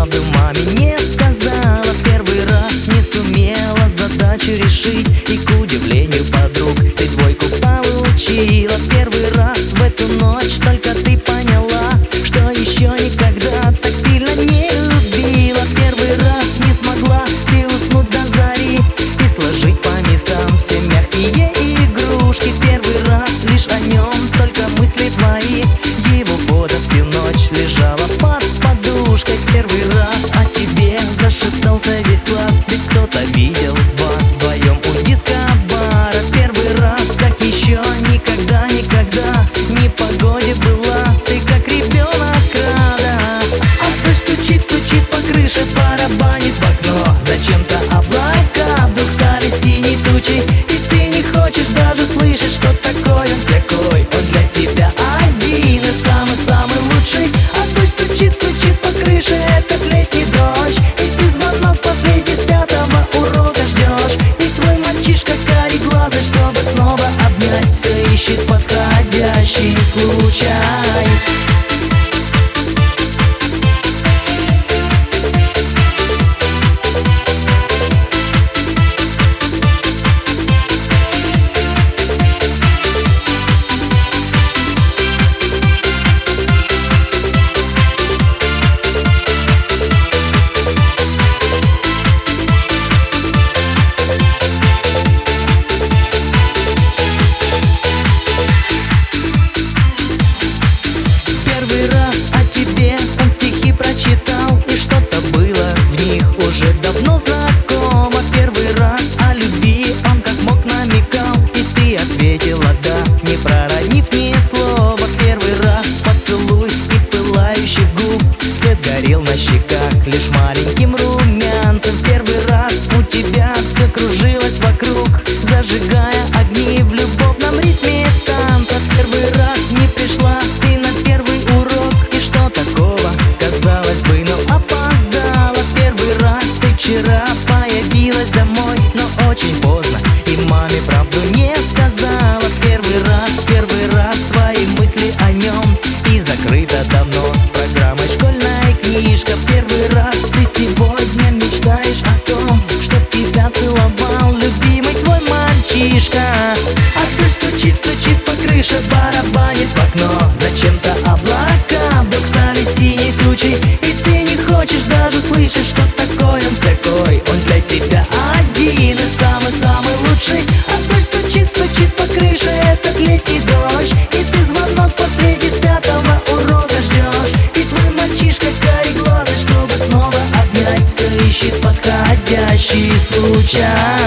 правду маме не сказала. Первый раз не сумела задачу решить, и к удивлению подруг ты двойку получила. Первый раз в эту ночь только ты поняла, что еще никогда так сильно не любила. Первый раз не смогла ты уснуть до зари и сложить по местам все мягкие игрушки. Первый раз лишь о нем только мысли твои, его фото всю ночь лежала под подушкой. Первый раз о тебе зашептался весь класс, ведь кто-то видел вас вдвоем у диско-бара. Первый раз, как еще никогда не погоде была, ты как ребенок рада. А дождь стучит по крыше, барабанит в окно. Зачем-то облака вдруг стали синей тучей, и ты не хочешь даже слышать, что такой он всякой. Он для тебя один и самый-самый лучший. А дождь стучит по крыше, этот летний дождь, и ты звонок последний с 5-го урока ждешь. И твой мальчишка кареглазый, чтобы снова обнять, все ищет подходящий случай. Прочитал, и что-то было в них уже давно знакомо. Первый раз о любви он как мог намекал, и ты ответила да, не проронив ни слова. Первый раз поцелуй и пылающих губ, свет горел на щеках лишь маленьким румянцем. Первый раз у тебя все кружилось вокруг, зажигая огни в любовном ритме танца. Первый раз не пришла ты на первый урок, и что такого, казалось бы, но опоздала. Первый раз ты вчера появилась домой, но очень поздно, и маме правду не сказала. Первый раз твои мысли о нем, и закрыта давно с программой школьная книжка. Первый раз ты сегодня мечтаешь о том, чтоб тебя целовал любимый твой мальчишка. А дождь стучит по крыше, барабанит в окно. Зачем-то облака вдруг стали синей тучей, и ты не хочешь даже слышать, что такой он всякой. Он для тебя один и самый-самый лучший. А дождь стучит по крыше, этот летний дождь, и ты звонок последний с 5-го урока ждешь. И твой мальчишка кареглазый, чтобы снова обнять, все ищет подходящий случай.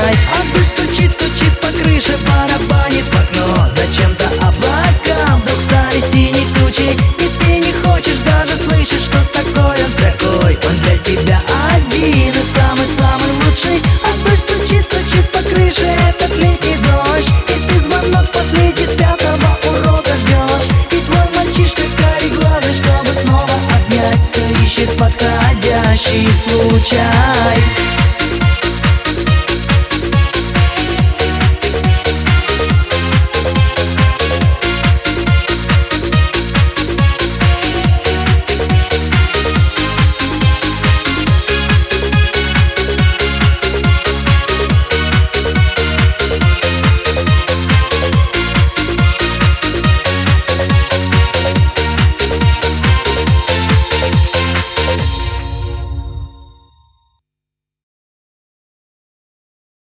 А дождь стучит по крыше, барабанит в окно. Зачем-то облака вдруг стали синей тучей, и ты не хочешь даже слышать, что такой он всякой. Он для тебя один и самый-самый лучший. А дождь стучит по крыше, этот летний дождь, и ты звонок последний с 5-го урока ждешь. И твой мальчишка кареглазый, чтобы снова обнять, все ищет подходящий случай.